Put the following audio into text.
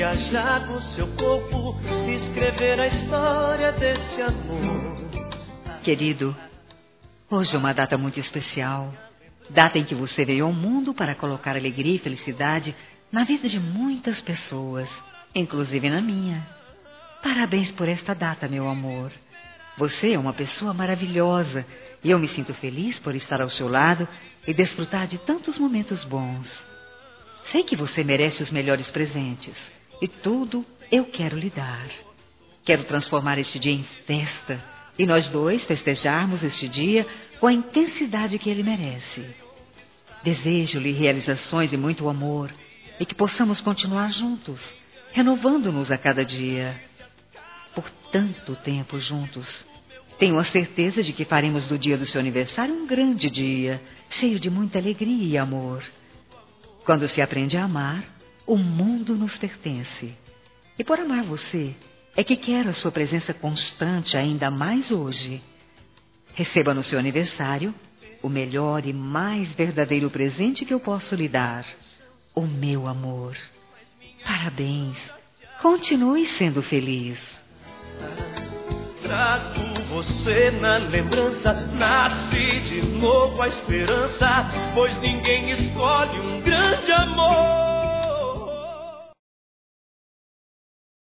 viajar no seu corpo, escrever a história desse amor. Querido, hoje é uma data muito especial. Data em que você veio ao mundo para colocar alegria e felicidade na vida de muitas pessoas, inclusive na minha. Parabéns por esta data, meu amor. Você é uma pessoa maravilhosa e eu me sinto feliz por estar ao seu lado e desfrutar de tantos momentos bons. Sei que você merece os melhores presentes e tudo eu quero lhe dar. Quero transformar este dia em festa e nós dois festejarmos este dia com a intensidade que ele merece. Desejo-lhe realizações e muito amor e que possamos continuar juntos, renovando-nos a cada dia. Por tanto tempo juntos, tenho a certeza de que faremos do dia do seu aniversário um grande dia, cheio de muita alegria e amor. Quando se aprende a amar, o mundo nos pertence. E por amar você, é que quero a sua presença constante ainda mais hoje. Receba no seu aniversário o melhor e mais verdadeiro presente que eu posso lhe dar, o meu amor. Parabéns. Continue sendo feliz. Trago você na lembrança, nasce de novo a esperança, pois ninguém escolhe um grande amor.